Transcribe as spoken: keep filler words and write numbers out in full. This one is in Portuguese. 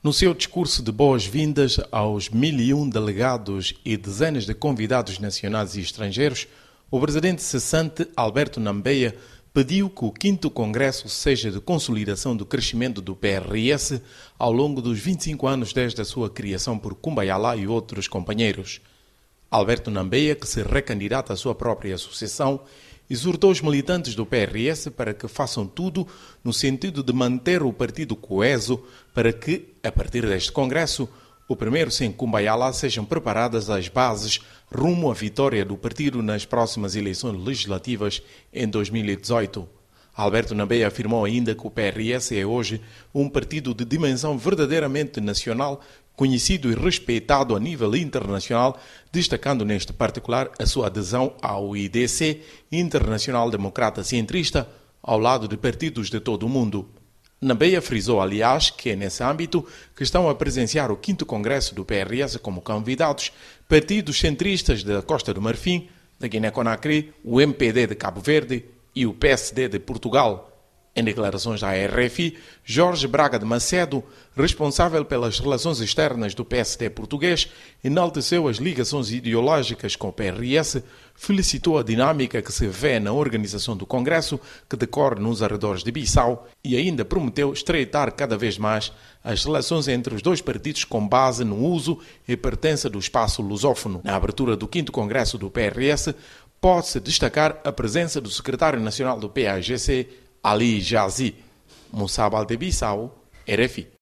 No seu discurso de boas-vindas aos mil e um delegados e dezenas de convidados nacionais e estrangeiros, o presidente cessante Alberto Nambeia pediu que o quinto Congresso seja de consolidação do crescimento do P R S ao longo dos vinte e cinco anos desde a sua criação por Kumbaya e outros companheiros. Alberto Nambeia, que se recandidata à sua própria associação, exortou os militantes do P R S para que façam tudo no sentido de manter o partido coeso para que, a partir deste Congresso, o primeiro sem Kumbaya sejam preparadas as bases rumo à vitória do partido nas próximas eleições legislativas em dois mil e dezoito. Alberto Nambeia afirmou ainda que o P R S é hoje um partido de dimensão verdadeiramente nacional, conhecido e respeitado a nível internacional, destacando neste particular a sua adesão ao I D C, Internacional Democrata Centrista, ao lado de partidos de todo o mundo. Nambeia frisou, aliás, que é nesse âmbito que estão a presenciar o quinto Congresso do P R S como convidados partidos centristas da Costa do Marfim, da Guiné-Conakry, o M P D de Cabo Verde e o P S D de Portugal. Em declarações à R F I, Jorge Braga de Macedo, responsável pelas relações externas do P S D português, enalteceu as ligações ideológicas com o P R S, felicitou a dinâmica que se vê na organização do Congresso, que decorre nos arredores de Bissau, e ainda prometeu estreitar cada vez mais as relações entre os dois partidos com base no uso e pertença do espaço lusófono. Na abertura do quinto Congresso do P R S, pode-se destacar a presença do secretário nacional do P A G C, Ali Jazi, Moussa Baldé Bissau, R F I.